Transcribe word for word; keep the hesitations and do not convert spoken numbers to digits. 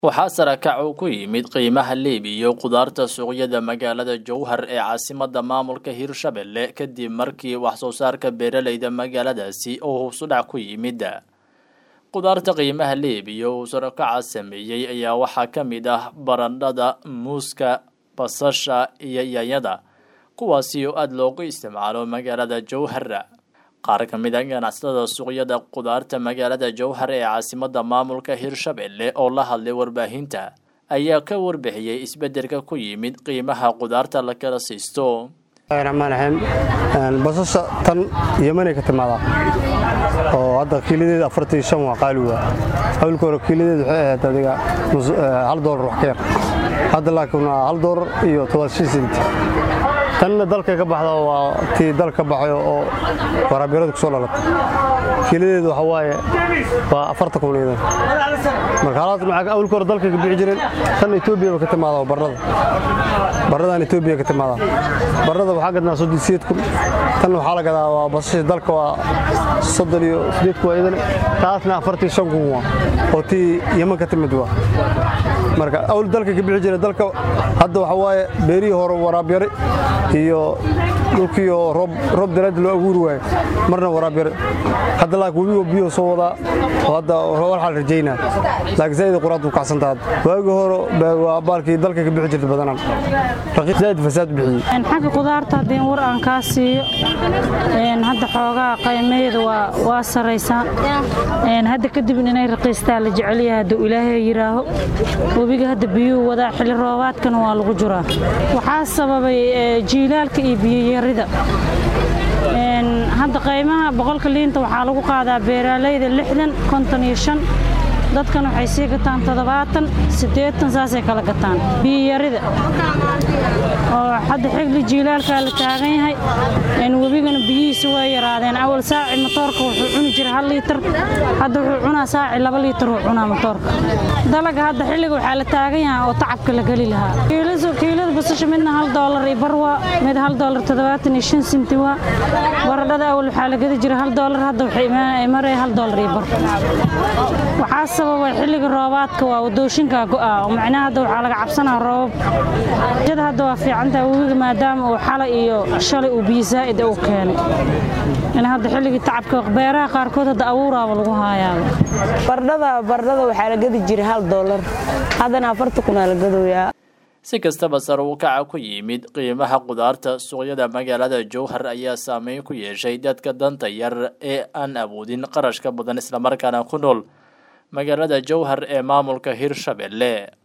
waxaa sare kac uu ku yimid qiimaha leeb iyo qudaarta suuqyada magaalada Jowhar ee caasimadda maamulka Hirshabelle kadib markii wax soo saarka beeralayda magaaladaasi uu hoos u dhac ku yimid. Qudaarta qiimaha leeb iyo sare kaca sameeyay ayaa waxaa ka mid ah barandhada, muuska, basasha iyo yaanyada kuwaasi oo aad loogu isticmaalo magaalada Jowhar. qaar ka mid ah ganacsatada suuqyada qudaarta magaalada Jowhar ee caasimadda maamulka Hirshabelle oo la hadlay warbaahinta ayaa ka warbixiyay isbeddelka ku yimid qiimaha qudaarta la kala siisto. Raxmaan basasha tan Yemen ka timaada oo hadda kiiladeeda afartan iyo shan waa qaali waa hawlka hore kiiladeeda waxay ahayd adiga hal doolar wax ka yar hadda laakiin hal doolar iyo toban sent tan dalka ka baxda waa tii dalka baxayo oo waraabirada ku soo lalatay kiiladeedu waxa waaye waa afartan kun iyo marka halaad maxaa awlka hore dalka ka bixi jireen tan Itoobiya ka timaada barrada barradan Itoobiya ka timaada barrada waxa gadnaa soddon iyo sideed kun tan waxa la gadaa waa basasha dalka waa soddon iyo sideed kun idan taasna afartan iyo shan kun oo tii Yemen ka timid waa marka awl dalka ka bixi jireen dalka hadda waxa waaye beeri hore waraabiyay iyo dhulkii roob roob darad loo abuur waay marna waraabiyay hadda la gubiyo biyo soo wada hadda waxa la rajeynaa laakiin zayd quraad u kacsantaad waagi hore waa baalkii dalka ka bixi jirtay badanaan raqiis zayd fasaad bixiyay in xagga qudaarta hadii war aan ka siiyo in hadda xoogaa qiimeedu waa waa sareysan in hadda kadib inay raqiistaa la jecel yahay hadda Ilaahay yiraaho wabiga hadda biyo wada xilli roobaadkan waa lagu jiraa waxa sababay jiilaalka iyo biyo yarida in hadda qiimaha boqolka liinta waxa lagu qaadaa beeralayda lixdan konton iyo shan dadkan waxay sii gataan toddobaatan siddeetan saasay kala gataan biyo yarida oo hadda xigli jiilaalka la taagan yahay in wabigana biyihiisa way yaraadeen awal saaci matoorka wuxuu cuni jiray hal litir hadda wuxuu cunaa saaci laba litir uu cunaa matoorka dalaga hadda xilliga waxa la taagan yahay oo tacabka la gali lahaa kiilada kiilada basasha midna hal doolar iyo bar waa mid hal doolar toddobaatan iyo shan senti waa baradhada awal waxa la gadi jiray hal doolar hadda waxay maray hal doolar iyo bar waxa sababay xilliga roobaadka waa wadooshinka go'aa oo macnaha hadda waxa laga cabsanaa roob jada hadda waa fiicanta webiga maadaama uu xalay iyo shalay uu biyo zaa'id u keenay in hadda xilliga tacabka beeraha qaarkood hadda abuuraaba lagu haayaa bardhada bardhada waxa la gadi jiray hal doolar hadana afartan kun la gadooyaa si kastaba sare u kaca ku yimid qiimaha qudaarta suuqyada magaalada Jowhar ayaa saameyn ku yeeshay dadka danta yar ee aan awoodin qarashka badan isla markaana ku nool magaalada Jowhar ee maamulka Hirshabelle.